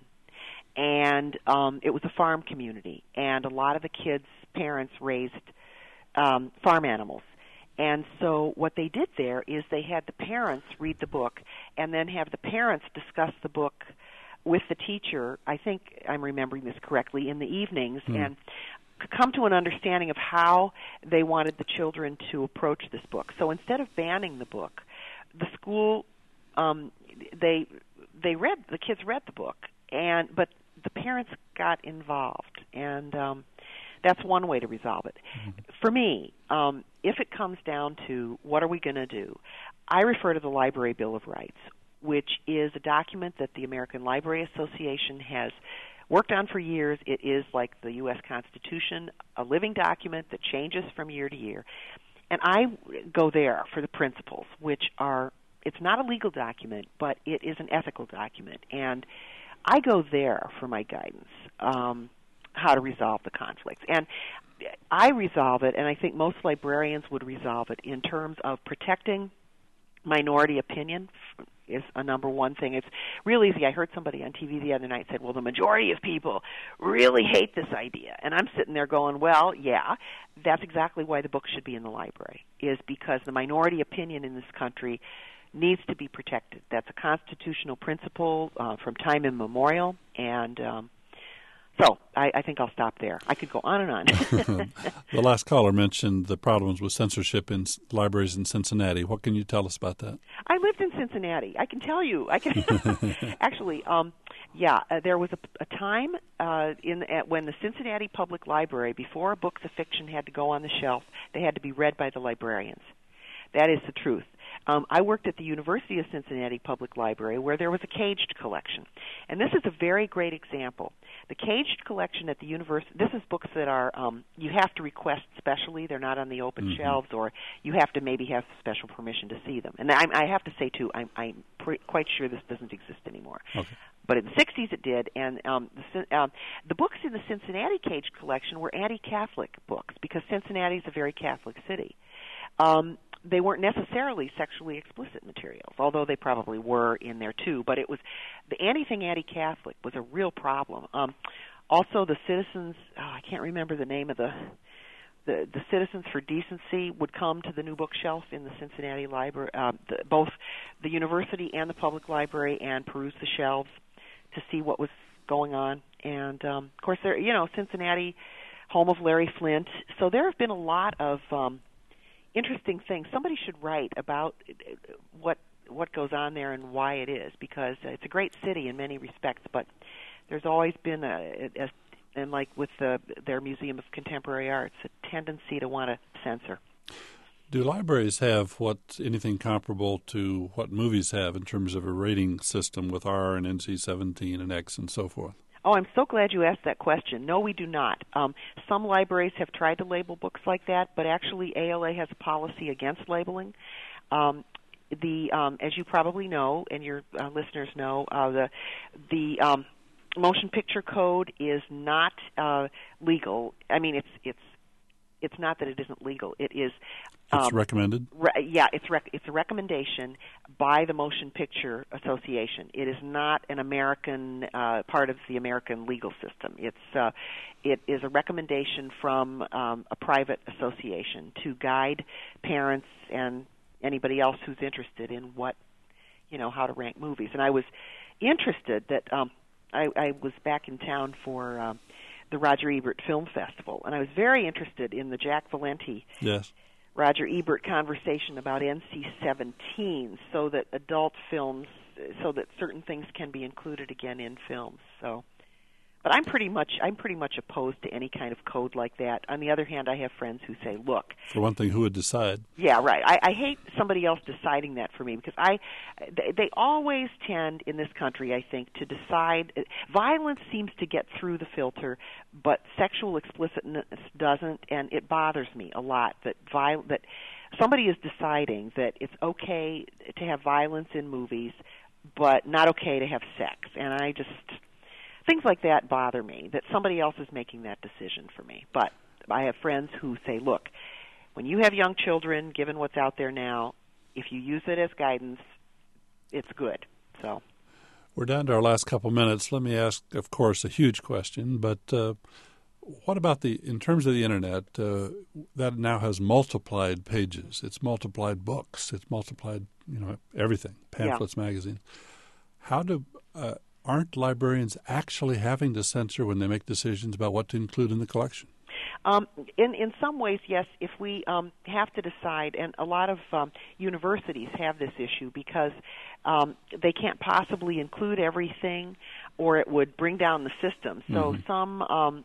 And um, it was a farm community, and a lot of the kids' parents raised um, farm animals. And so what they did there is they had the parents read the book and then have the parents discuss the book with the teacher, I think I'm remembering this correctly, in the evenings, mm. and come to an understanding of how they wanted the children to approach this book. So instead of banning the book, the school, um, they they read, the kids read the book, and but the parents got involved, and um, that's one way to resolve it. Mm-hmm. For me, um, if it comes down to what are we going to do, I refer to the Library Bill of Rights, which is a document that the American Library Association has worked on for years. It is like the U S Constitution, a living document that changes from year to year. And I go there for the principles, which are, it's not a legal document, but it is an ethical document. And I go there for my guidance, um, how to resolve the conflicts. And I resolve it, and I think most librarians would resolve it in terms of protecting minority opinion is a number one thing. It's real easy. I heard somebody on T V the other night said, well, the majority of people really hate this idea. And I'm sitting there going, well, yeah, that's exactly why the book should be in the library, is because the minority opinion in this country needs to be protected. That's a constitutional principle uh, from time immemorial, and um, so I, I think I'll stop there. I could go on and on. The last caller mentioned the problems with censorship in libraries in Cincinnati. What can you tell us about that? I lived in Cincinnati. I can tell you. I can actually. Um, yeah, uh, there was a, a time uh, in at, when the Cincinnati Public Library, before books of fiction had to go on the shelf, they had to be read by the librarians. That is the truth. Um, I worked at the University of Cincinnati Public Library, where there was a caged collection. And this is a very great example. The caged collection at the university, this is books that are, um, you have to request specially. They're not on the open mm-hmm. shelves, or you have to maybe have special permission to see them. And I, I have to say, too, I'm, I'm pre- quite sure this doesn't exist anymore. Okay. But in the sixties it did, and um, the, um, the books in the Cincinnati caged collection were anti-Catholic books, because Cincinnati is a very Catholic city. Um, they weren't necessarily sexually explicit materials, although they probably were in there too. But it was the anything anti-Catholic was a real problem. Um, also, the Citizens, oh, I can't remember the name of the, the the Citizens for Decency would come to the new bookshelf in the Cincinnati library, uh, the, both the university and the public library, and peruse the shelves to see what was going on. And um, of course, there, you know, Cincinnati, home of Larry Flint. So there have been a lot of um, interesting things. Somebody should write about what what goes on there and why it is, because it's a great city in many respects, but there's always been a, a and like with the, their Museum of Contemporary Arts, a tendency to want to censor. Do libraries have what anything comparable to what movies have in terms of a rating system with R and N C seventeen and X and so forth? Oh, I'm so glad you asked that question. No, we do not. Um, some libraries have tried to label books like that, but actually A L A has a policy against labeling. Um, the um, as you probably know, and your uh, listeners know, uh, the the um, motion picture code is not uh, legal. I mean, it's it's it's not that it isn't legal. It is. Um, it's recommended? Re- yeah, it's rec- it's a recommendation by the Motion Picture Association. It is not an American uh, part of the American legal system. It's uh, it is a recommendation from um, a private association to guide parents and anybody else who's interested in what, you know, how to rank movies. And I was interested that um, I, I was back in town for um, the Roger Ebert Film Festival, and I was very interested in the Jack Valenti. Yes. Roger Ebert conversation about N C seventeen, so that adult films, so that certain things can be included again in films. So, but I'm pretty much I'm pretty much opposed to any kind of code like that. On the other hand, I have friends who say, "Look." For one thing, who would decide? Yeah, right. I, I hate somebody else deciding that for me because I they, they always tend in this country, I think, to decide. Violence seems to get through the filter, but sexual explicitness doesn't, and it bothers me a lot that viol- that somebody is deciding that it's okay to have violence in movies, but not okay to have sex, and I just. Things like that bother me, that somebody else is making that decision for me. But I have friends who say, look, when you have young children, given what's out there now, if you use it as guidance, it's good. So, we're down to our last couple minutes. Let me ask, of course, a huge question, but uh, what about the, in terms of the Internet, uh, that now has multiplied pages. It's multiplied books. It's multiplied, you know, everything, pamphlets, yeah. magazines. How do... Uh, Aren't librarians actually having to censor when they make decisions about what to include in the collection? Um, in in some ways, yes. If we um, have to decide, and a lot of um, universities have this issue because um, they can't possibly include everything, or it would bring down the system. So mm-hmm. some um,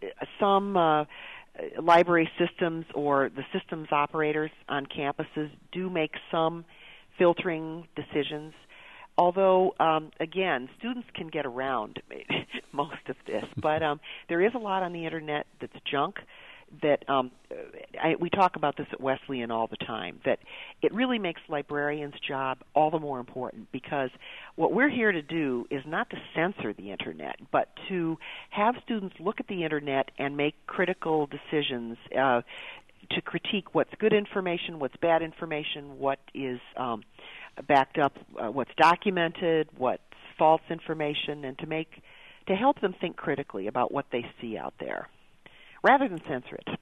some uh, library systems or the systems operators on campuses do make some filtering decisions. Although, um, again, students can get around most of this, but um, there is a lot on the Internet that's junk that um, I, we talk about this at Wesleyan all the time, that it really makes librarians' job all the more important because what we're here to do is not to censor the Internet, but to have students look at the Internet and make critical decisions uh, to critique what's good information, what's bad information, what is um, backed up, uh, what's documented, what's false information, and to make to help them think critically about what they see out there, rather than censor it.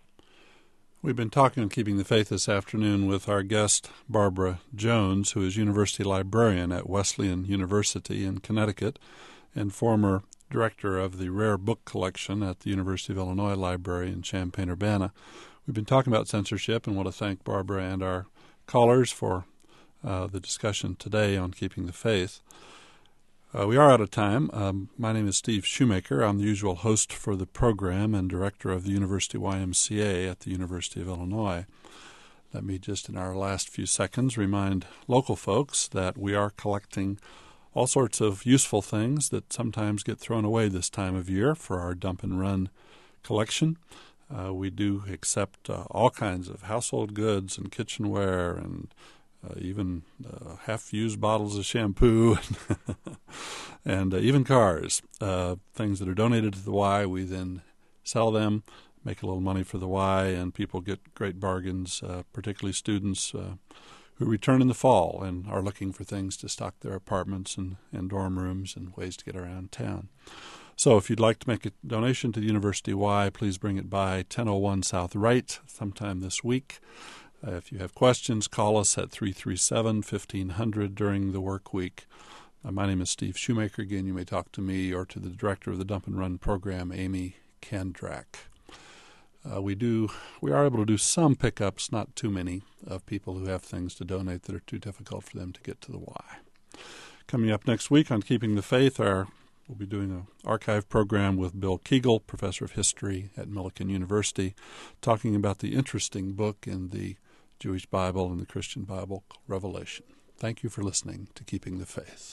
We've been talking on Keeping the Faith this afternoon with our guest, Barbara Jones, who is university librarian at Wesleyan University in Connecticut and former director of the Rare Book Collection at the University of Illinois Library in Champaign-Urbana. We've been talking about censorship and want to thank Barbara and our callers for uh, the discussion today on Keeping the Faith. Uh, we are out of time. Um, my name is Steve Shoemaker. I'm the usual host for the program and director of the University Y M C A at the University of Illinois. Let me just, in our last few seconds, remind local folks that we are collecting all sorts of useful things that sometimes get thrown away this time of year for our dump and run collection. Uh, we do accept uh, all kinds of household goods and kitchenware and uh, even uh, half-used bottles of shampoo and uh, even cars, uh, things that are donated to the Y. We then sell them, make a little money for the Y, and people get great bargains, uh, particularly students uh, who return in the fall and are looking for things to stock their apartments and, and dorm rooms and ways to get around town. So if you'd like to make a donation to the University Y, please bring it by ten oh one South Wright sometime this week. Uh, if you have questions, call us at three three seven, fifteen hundred during the work week. Uh, my name is Steve Shoemaker. Again, you may talk to me or to the director of the Dump and Run program, Amy Kandrak. Uh, we do, we are able to do some pickups, not too many, of people who have things to donate that are too difficult for them to get to the Y. Coming up next week on Keeping the Faith, our we'll be doing an archive program with Bill Kegel, professor of history at Millikan University, talking about the interesting book in the Jewish Bible and the Christian Bible, Revelation. Thank you for listening to Keeping the Faith.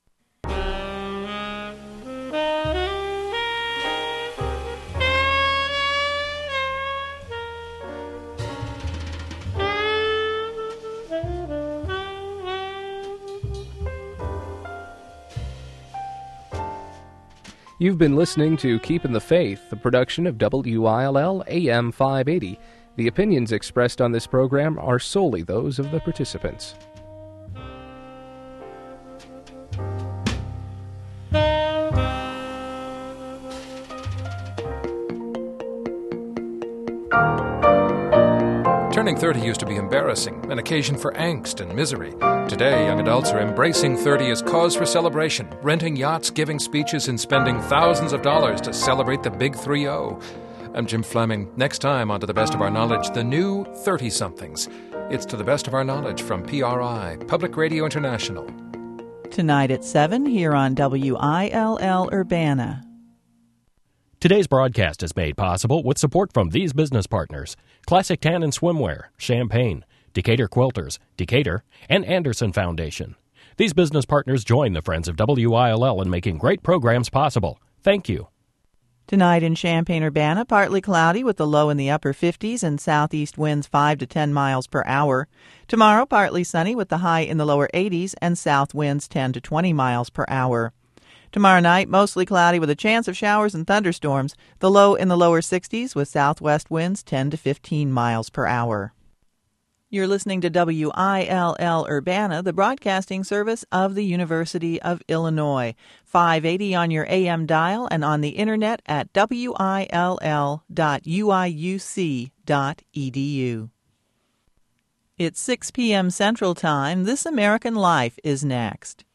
You've been listening to Keeping the Faith, a production of W I L L A M five eighty. The opinions expressed on this program are solely those of the participants. Turning thirty used to be embarrassing, an occasion for angst and misery. Today, young adults are embracing thirty as cause for celebration, renting yachts, giving speeches, and spending thousands of dollars to celebrate the big three oh. I'm Jim Fleming. Next time on To the Best of Our Knowledge, the new thirty-somethings. It's To the Best of Our Knowledge from P R I, Public Radio International. Tonight at seven here on W I L L Urbana. Today's broadcast is made possible with support from these business partners: Classic Tan and Swimwear, Champagne, Decatur Quilters, Decatur, and Anderson Foundation. These business partners join the Friends of W I L L in making great programs possible. Thank you. Tonight in Champaign-Urbana, partly cloudy with the low in the upper fifties and southeast winds five to ten miles per hour. Tomorrow, partly sunny with the high in the lower eighties and south winds ten to twenty miles per hour. Tomorrow night, mostly cloudy with a chance of showers and thunderstorms, the low in the lower sixties with southwest winds ten to fifteen miles per hour. You're listening to W I L L Urbana, the broadcasting service of the University of Illinois. five eighty on your A M dial and on the internet at W I L L dot U I U C dot E D U. It's six p.m. Central Time. This American Life is next.